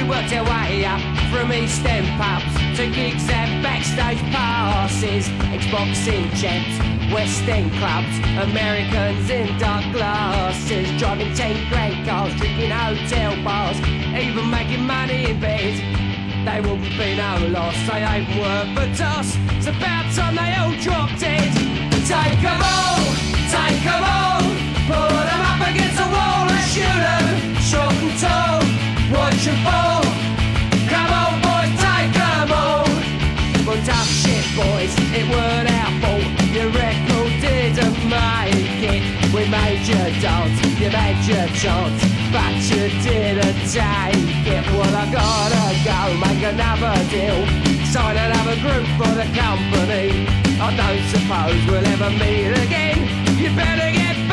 worked their way up from East End pubs to gigs and backstage passes, Xboxing champs, West End clubs, Americans in dark glasses, driving 10 grand cars, drinking hotel bars, even making money in bed. They wouldn't be no loss, they ain't worth a toss. It's about time they all drop dead. Take 'em all, pull them up against the wall and shoot 'em, short and tall, watch 'em fall. Come on boys, take 'em all. Well, tough shit boys, it weren't our fault. Your record didn't make it. We made you dance, you made your chance, but you didn't take it. Well, I gotta go make another deal, sign another group for the company. I don't suppose we'll ever meet again. You better get